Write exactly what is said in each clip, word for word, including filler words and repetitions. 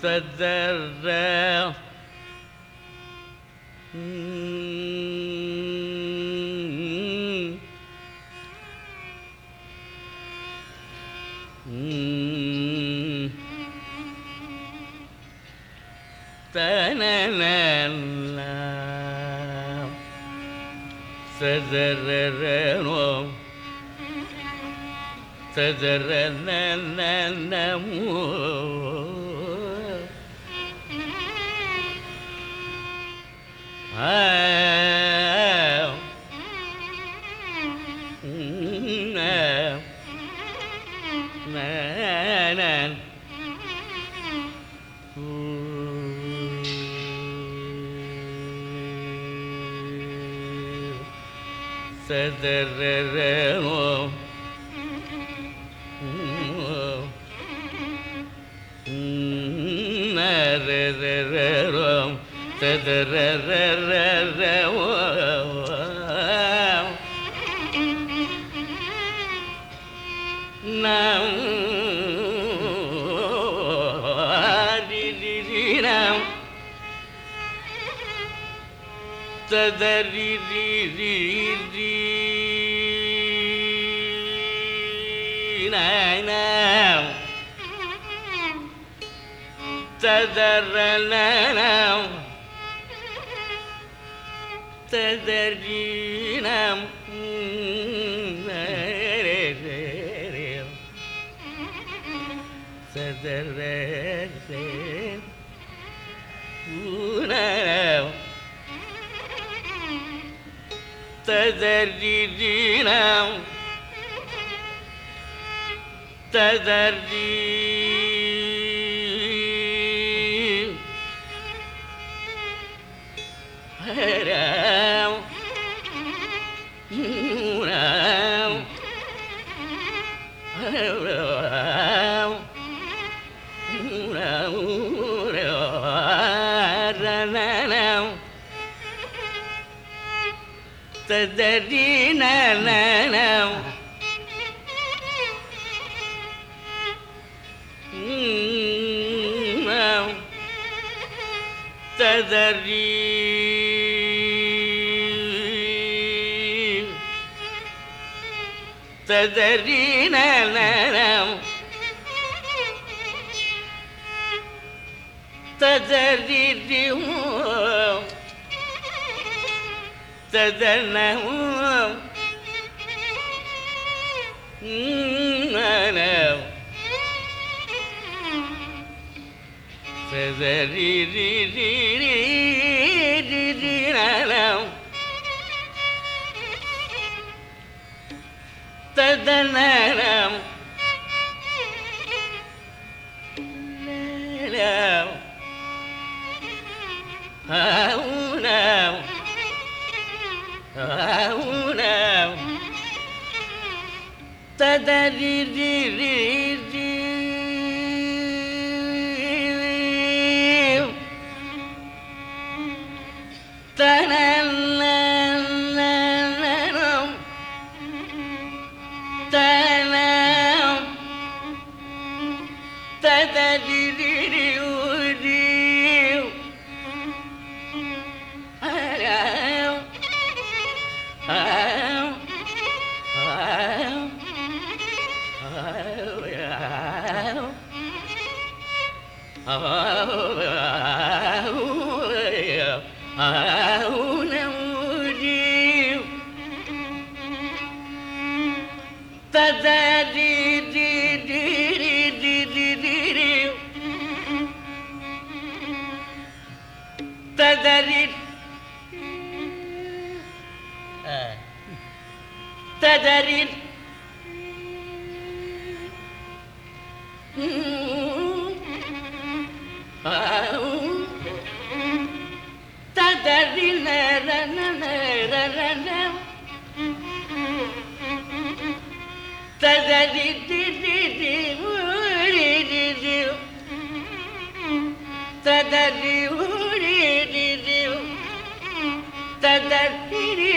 ததர தனன சதரரனோ சதரனனமோ ஆ சதரரனோ நரரரரோ சதரரரரோ நாம் ரிரிரினம் சதரிரிரி நனம் சதரனனம் சதரினம் சதரரே உனம் சதரிரினம் சதரி ஹரம் உனம் ஹரம் உனம் சதரி நனம் சதரி சதரி நனம் சதரி சதனம் நனம் சதரி நனம் சதனம் ஆவுனம் ஆவுனம் சதரி தனனம் தனம் சதரி ததரி ததரி ததரி நரநரநரம் ததரி திரி ததரி ததரி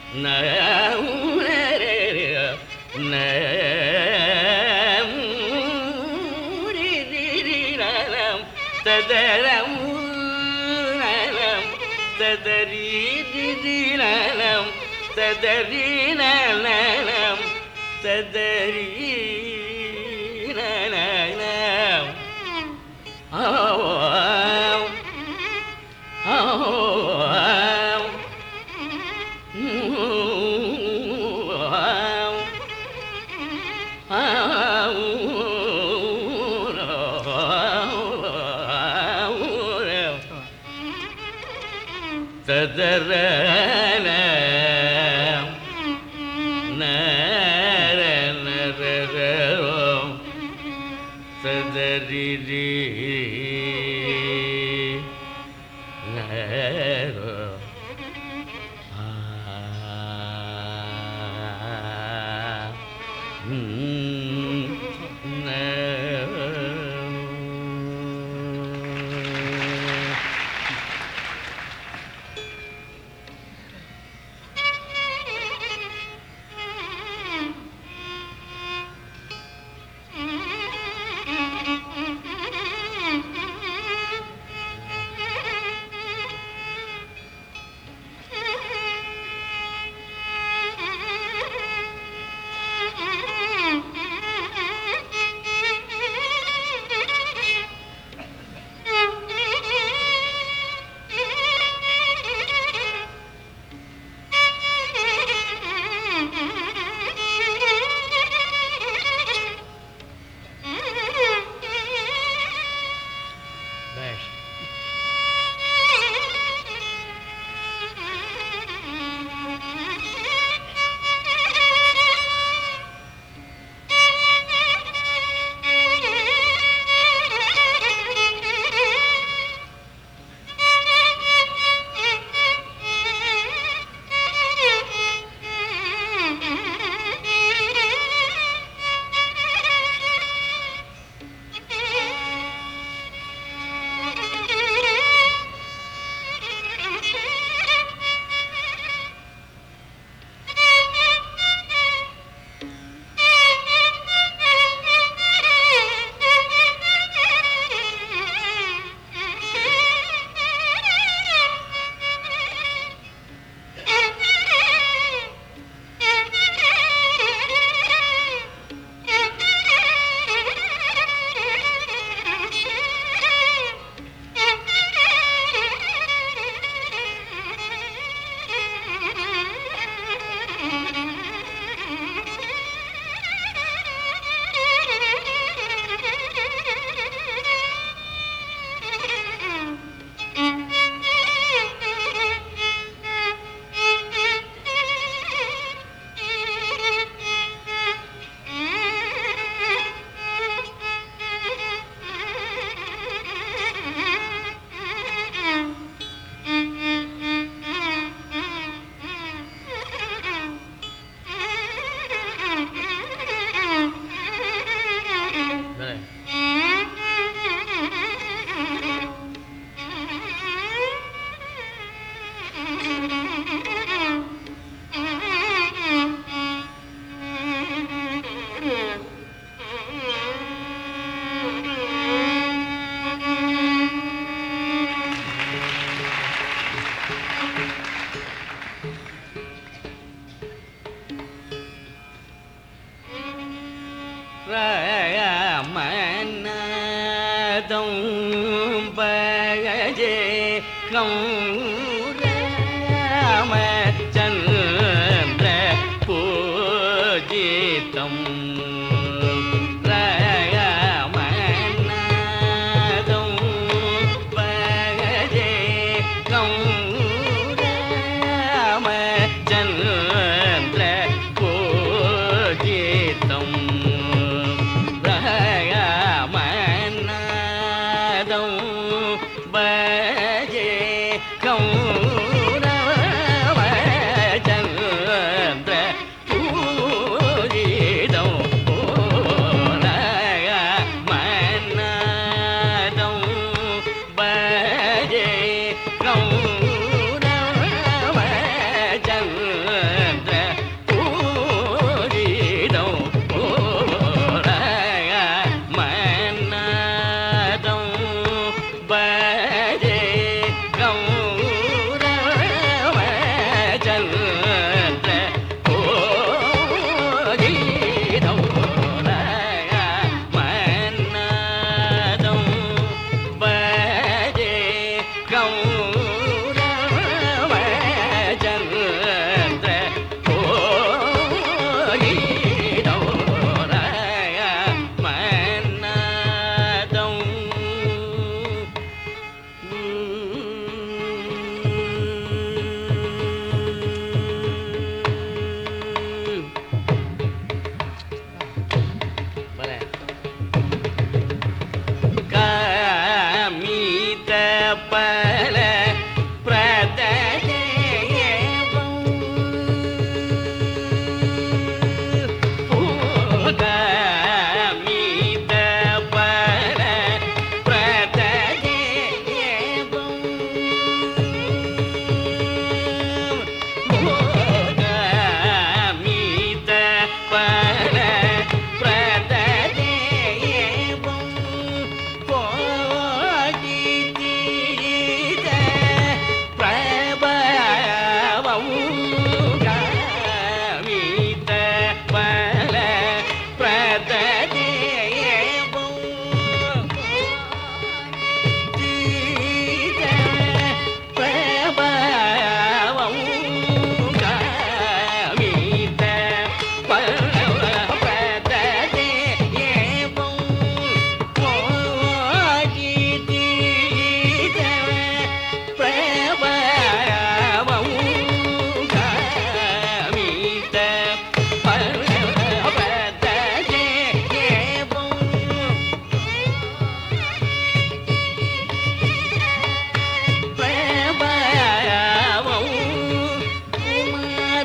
கௌ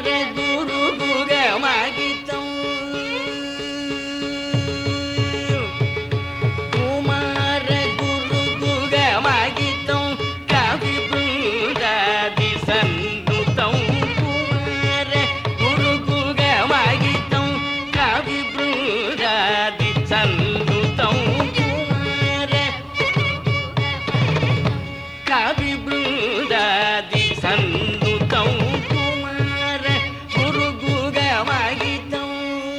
குமார குரு குகமகிதம் குமார குரு குகமகிதம் கவி பிருந்தாதி சந்துதம் குமார குரு குகமகிதம் கவி பிருந்தாதி சந்துதம் குமார கவி பிருந்தாதி சந்துதம் குமார குரு குகமகிதம்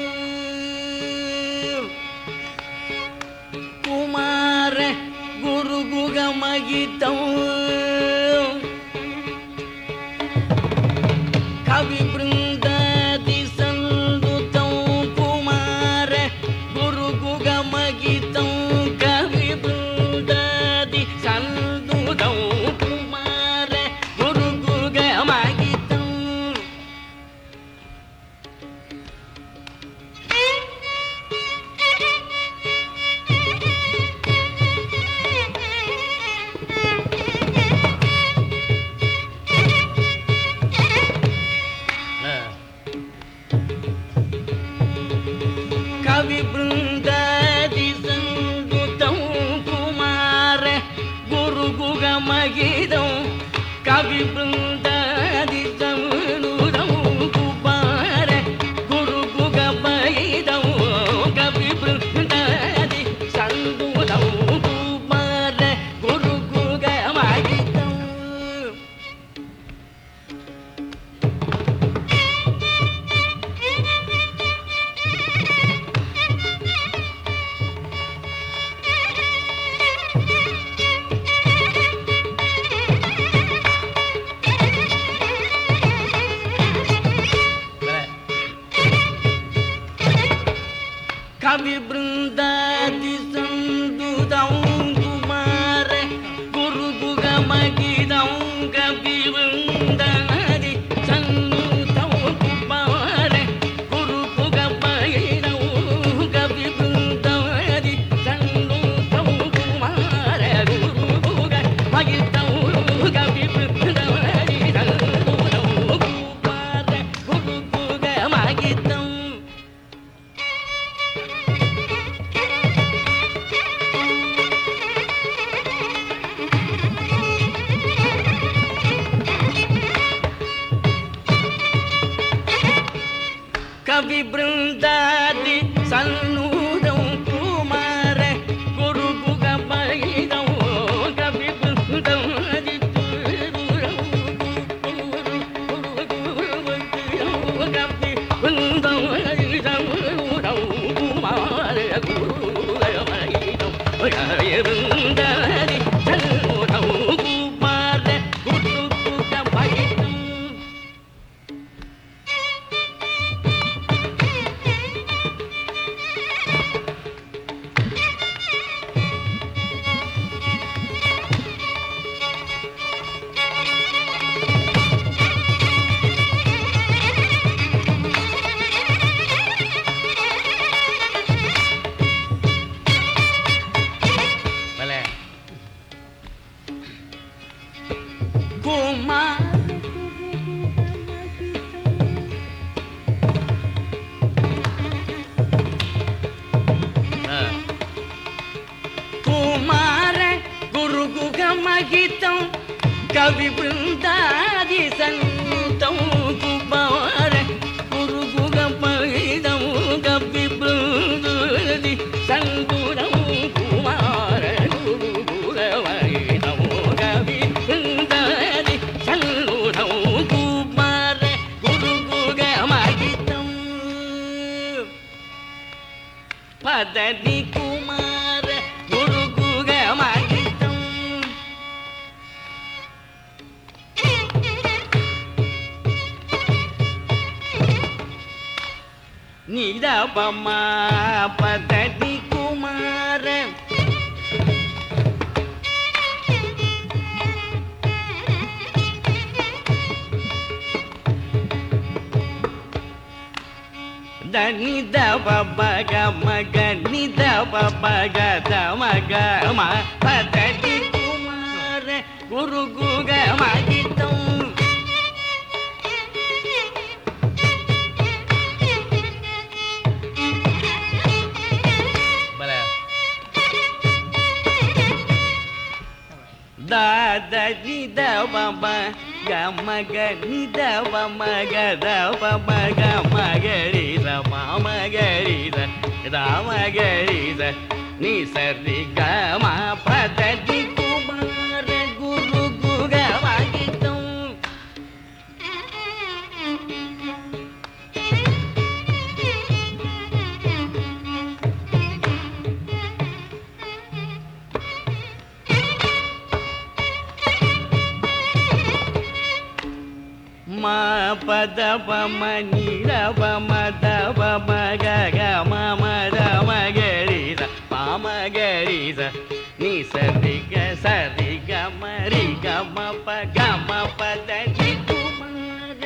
குமார குரு குகமகிதம் கவி பிருந்தாதி சந்துதம் குமார குரு குகமகிதம் கவி பிருந்தாதி சந்துதம் குமார குரு குகமகிதம் கவி பிருந்தாதி சந்துதம் குமார குரு குகமகிதம் கவி பிருந்தாதி சந்துதம் குமார குரு குகமகிதம் கவி பிருந்தாதி சந்துதம் குமார குரு குகமகிதம் கவி பிருந்தாதி சந்துதம் குமார குரு குகமகிதம் கவி பிருந்தாதி சந்துதம் குமார குரு குகமகிதம் கவி பிருந்தாதி சந்துதம் குமார குரு குகமகிதம் கவி பிருந்தாதி சந்துதம் குமார குரு குகமகிதம் கவி பிருந்தாதி சந்நூதம் குமார குரு குகமகிதம் கவி பிருந்தாதி கவி பிருந்தாதி சந்நூதம் குமார குரு குகமகிதம் கவி பிருந்தாதி சந்நூதம் குமார குரு குகமகிதம் குமார குமார குரு குகமகிதம் கவி பிருந்தாதி சந்துதம் குமார குரு குகமகிதம் கவி பிருந்தாதி சந்துதம் குமார குரு குகமகிதம் கவி பிருந்தாதி சந்துதம் குமார குரு குகமகிதம் பதனி குமார குரு குகமகிதம் நிதபமா பதனி குமார దని దవ బగ మగ ని దవ బగ ద మగ మ పదటి కుమార గురు గుగ మగితం நித பம கமக நித பமக தபமக மகரித மாமகரித ராமகரித நீ சரி கம பததி குமார குரு குகவாகித்தம் மா பத பம நீர பம தப மக கம மத மகரித பாமகரித நீ சரி க சரி கம ரி கம ப கம பத தி குமார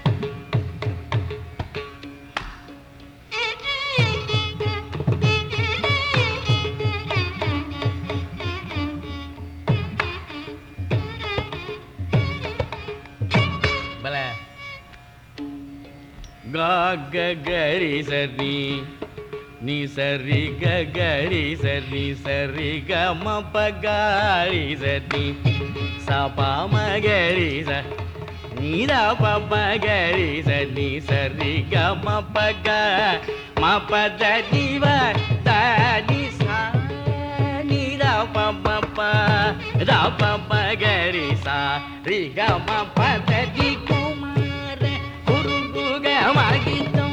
க கரி சரி நீ சரி க கரி சரி சரி க ம ப கரி சரி ச ப ம கரி ச நீ த ப ம கரி ச நீ சரி க ம ப க ம ப த தி வ த தி சா நீ த ப ம ப த ப ம கரி சா ரி க ம ப த தி குமார குரு குகவாகித்தம்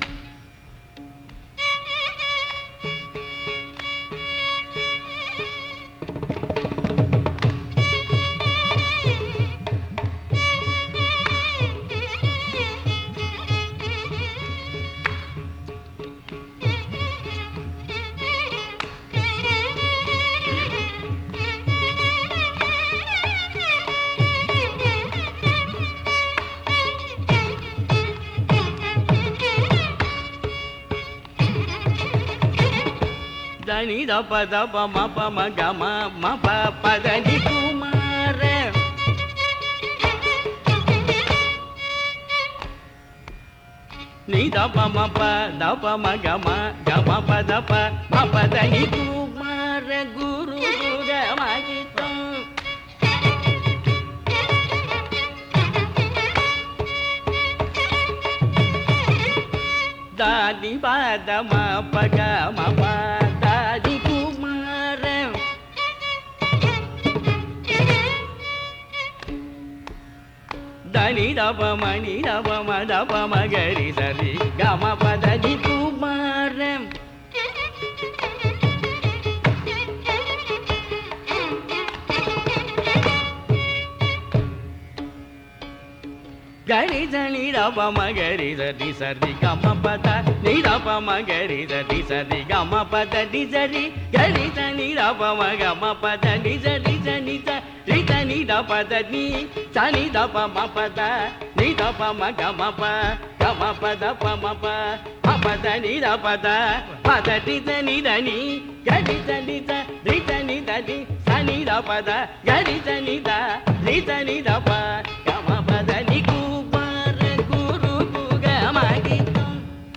దని ద ప ద ప మ ప మ గ మ మ ప ప ద ని కుమార ని ద ప మ ప ద ప మ గ మ గ మ ప ద ప మ ప ద ని కుమార గురు గుగవాగితం దాని ప ద మ ప గ మ ప ద ని కుమార దని ద ప మ ని ద ప మ ద ప మ గ రి స రి గ మ ప ద ని కుమార గరి దని ద ప మ గ రి స రి స రి గ మ ప ద ని ద ప మ గ రి స రి స రి గ మ ప ద ని స రి గరి దని ద ప మ గ మ ప ద ని స రి స ని స రి ద ని ద ప ద ని స ని ద ప మ ప ద ని ద ప మ గ మ ప గ మ ప ద ప మ ప మ ప ద ని ద ప ద ప ద ని ద ని ద ని గరి ద ని ద రి ద ని ద ని స ని ద ప ద గరి ద ని ద రి ద ని ద ప గ మ ప ద ని కుమార గురు గుగవాగితం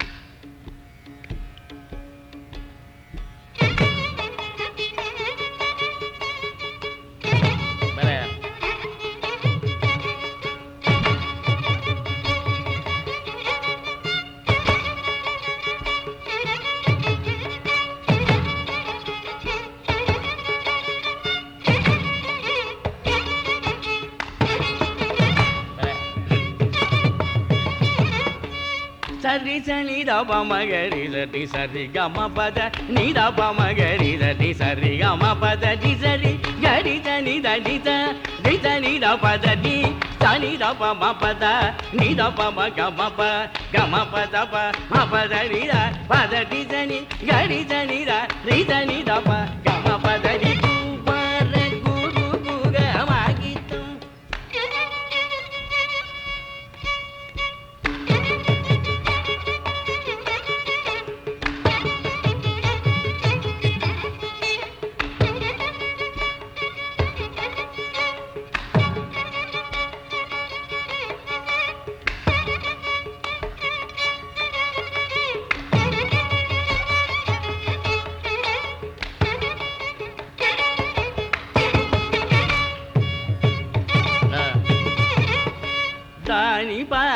சரி சனி த ப ம க ரி ச ரி ச ரி க ம ப த நி த ப ம க ரி ச ரி ச ரி க ம ப த டி ச ரி க ரி த நி த டி த ரி த நி த ப த டி ச நி த ப ம ப த நி த ப ம க ம ப க ம ப த ப ம ப த ரி த ப த டி ச நி க ரி த நி த ரி த நி த ப க ம ப த டி குமார குரு குகவாகித்தம்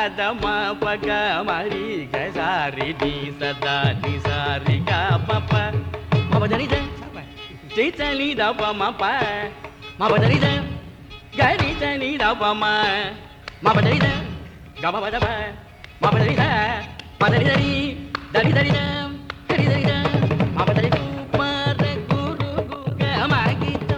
ma pa ga ma ri ga sa ri di sa da di sa ri ga pa pa ma pa da ni da di sa ni da pa ma pa ma pa da ni da ga ni sa ni da pa ma ma pa da ni da ga ma pa da pa ma pa da ni da pa da ni da ni da ni da ni da da ni da ni da ma pa da ni ku pa re gu ru gu ga ma gi tam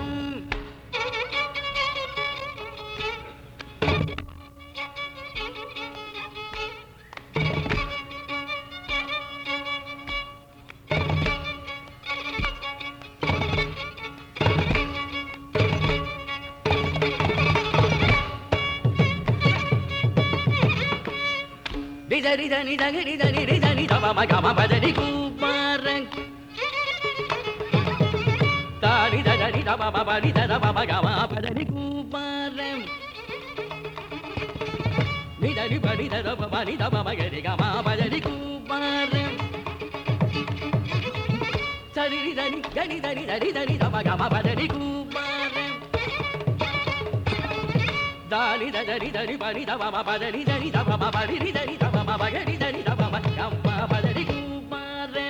di da di da ni da di da ni di da ni da ma ga ma pa da ni ku pa re da ni da da ni da ma pa ni da da ma ga ma pa da ni ku pa re ni da ni pa ni da da ma ni da ma ga ni ga ma pa da ni ku pa re sa ni da ni ga ni da ni da ni da ni da ma ga ma pa da ni ku pa re da ni da da ni da ni pa ni da ma pa da ni da ni da ma pa ni da ni da ma pa ga ni da ni da ma ga ma pa da ni ku pa re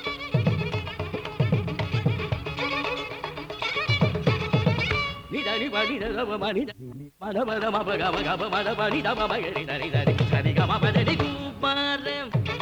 ni da ni pa ni da ma ni da ma da ma da ma pa ga ma ga ma da pa ni da ma pa ga ni da ni da ni sa ni ga ma pa da ni ku pa re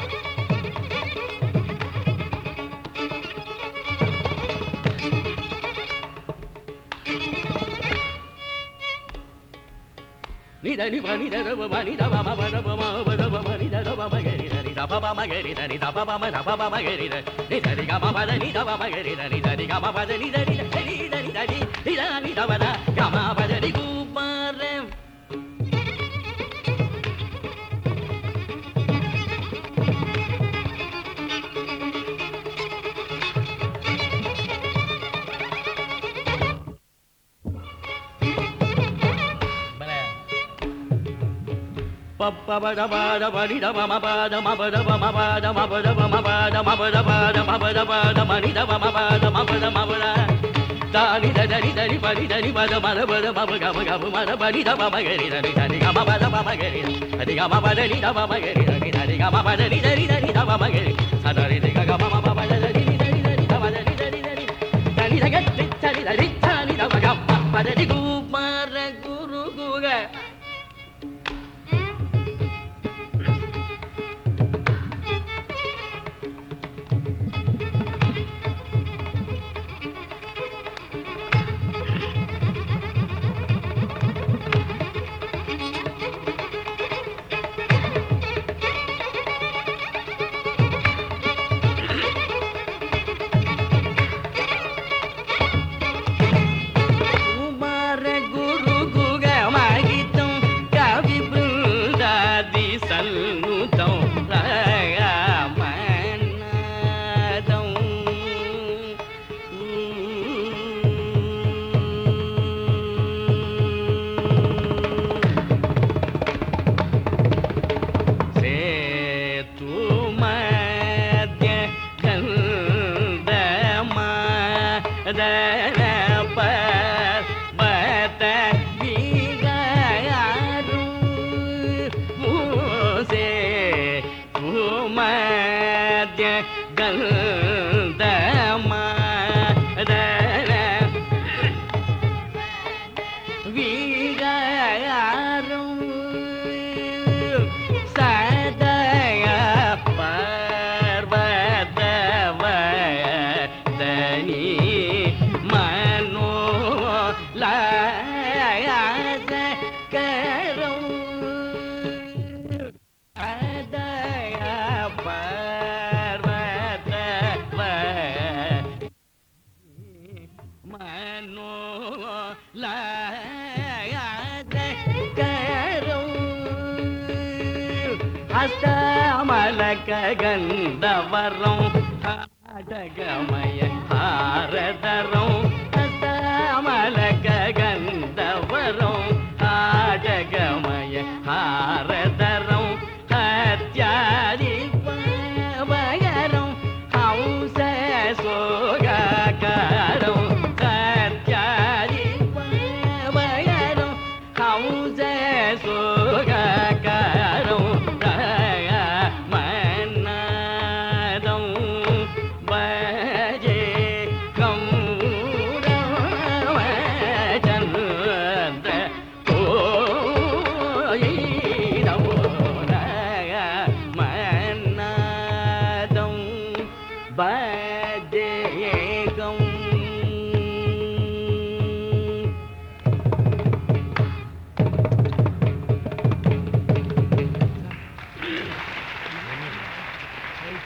ni da ni pa ni da ma ni da ma pa da ma pa da ma ni da ma pa ga ni da ni da pa pa ma ga ni da ni da pa pa ma da pa pa ma ga ni da ni da ni ga ma pa da ni da ma pa ga ni da ni da ni ga ma pa da ni da ni da ni da ni da ni ni da ni da ma da ga ma pa da ni ku pa re pa pa ba da ba da ba ni da ma ma ba da ma ba da ba ma ba da ma ba da ba ma ba da ma ba da ba da ma ba da ba da ma ni da ba ma ba da ma ba da ma ba da da ni da da ni da ni pa ni da ni ba da ma da ba da ma ba ga ma ga ma da ba ni da ba ma ga ni da ni da ni ga ma ba da ba ma ga ni da ni ga ma ba da ni da ba ma ga ni da ni da ni ga ma ba da ni da ni da ni da ba ma ga ni sa da ni ga ga ma ma ba da ni ni da ni da ni da ba da ni da ni da ni da ni da ga ni da ni da ni da ni da ba ga ma ba da ni gu ma re gu ru gu ga கந்தவரம் ஆடகமய ஆரதரம் அமலக கந்தவரம் ஆடகமய ஆரதரம் அத்தியாதி பகரம் ஹம்ச சோகாரம் அத்தியாதி பகரம் ஹம்ச சோகாரம் தேகம்